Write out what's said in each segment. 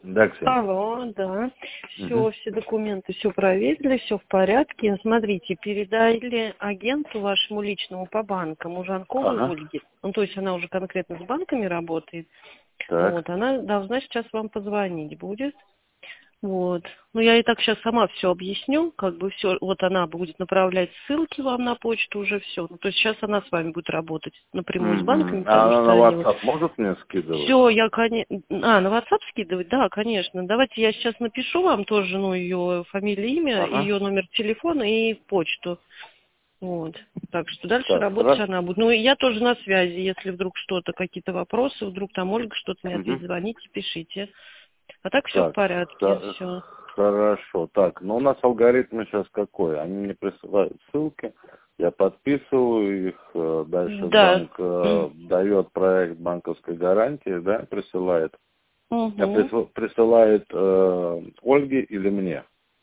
Да, Ксения. Алло, да. Все документы, все проверили, все в порядке. Смотрите, передали агенту вашему личному по банкам, Ужанковой Ага. Ольге. Ну, то есть она уже конкретно с банками работает. Так. Вот, она должна сейчас вам позвонить будет. Вот. Ну, я и так сейчас сама все объясню, как бы все. Вот она будет направлять ссылки вам на почту, уже все. Ну, то есть сейчас она с вами будет работать напрямую с банками, А потому она что на они... WhatsApp может мне скидывать? Все, я, конечно... на WhatsApp скидывать? Да, конечно. Давайте я сейчас напишу вам тоже, ну, ее фамилия, имя, Ага. ее номер телефона и почту. Вот. Так что дальше Так, работать хорошо. она будет. Ну, и я тоже на связи, если вдруг что-то, какие-то вопросы, вдруг там Ольга что-то не ответит, звоните, пишите. А так все в Так, порядке, все. хорошо. Так, ну у нас алгоритм сейчас какой? Они мне присылают ссылки, я подписываю их, дальше Да. банк дает проект банковской гарантии, да, присылает. Угу. Присылает Ольге или мне?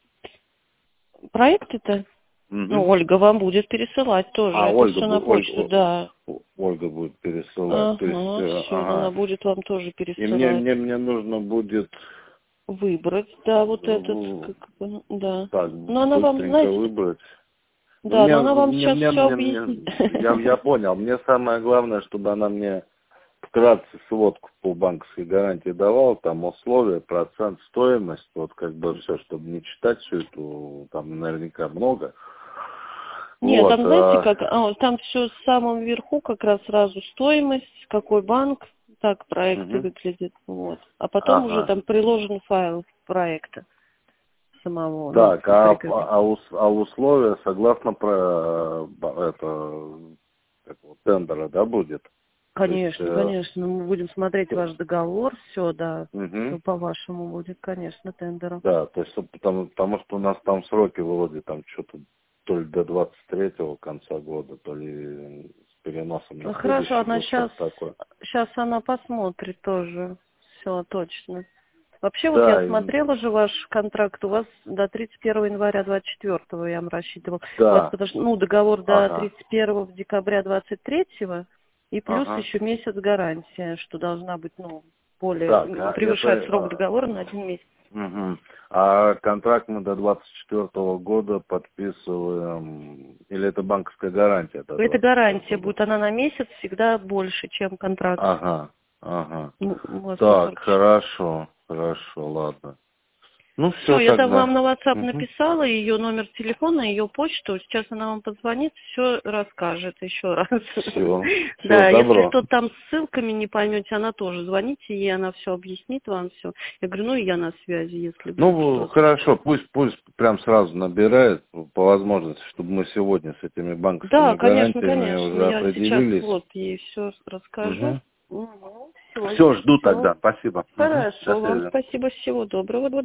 Проект это? Ну, Мгм. Ольга вам будет пересылать тоже. А, Это все на почту, Ольга, да. Ольга будет пересылать. То есть, Ага, все, она ага. будет вам тоже И мне, пересылать. мне, мне нужно будет Выбрать, да, вот этот, э, да. так Но она вам, быстренько знаете, выбрать. Ну, да, но она вам сейчас все объяснит. я понял. Мне самое главное, чтобы она мне вкратце сводку по банковской гарантии давала, там условия, процент, стоимость, вот как бы все, чтобы не читать всю эту, там наверняка много. Нет, Вот. там знаете как, там все в самом верху как раз сразу стоимость, какой банк, так проекты Мгм. выглядят, вот. А потом уже Ага. там приложен файл проекта самого, ну, Так, прикрепить. а условия согласно про это как его, тендера, да, будет? То есть, Конечно, конечно, мы будем смотреть то- ваш договор, все, да, все мгм. по-вашему будет, конечно, тендером. Да, то есть потому что у нас там сроки вроде там что-то то ли до 23-го конца года, то ли с переносом на Ну, хорошо, следующий она год, сейчас, что-то такое. сейчас она посмотрит тоже, все точно. Вообще, вот я Да, смотрела же ваш контракт, у вас до 31 января 24 я вам рассчитывал. У вас, да, потому что, ну, договор до ага, 31 декабря 23 и плюс ага. еще месяц гарантия, что должна быть, ну, более, Так, превышать срок договора на 1 месяц. мгм. А контракт мы до 24-го года подписываем, или это банковская гарантия до Это 24-го гарантия года? будет, она на месяц всегда больше, чем контракт. Ага, ага. Ну, у вас на Так, 44. хорошо, ладно. Ну Все, все я там вам тогда. на WhatsApp Мгм. написала ее номер телефона, ее почту. Сейчас она вам позвонит, все расскажет еще раз. Все, Да, если добро. что-то там с ссылками не поймете, она тоже звоните ей, она все объяснит вам все. Я говорю, ну и я на связи, если вдруг Ну, что-то. хорошо, пусть прям сразу набирает, по возможности, чтобы мы сегодня с этими Да, банковскими конечно, гарантиями конечно. уже Я сейчас определились. вот ей все расскажу. Все, Все, жду все. тогда. Спасибо. До Хорошо, вам связи. спасибо, всего доброго.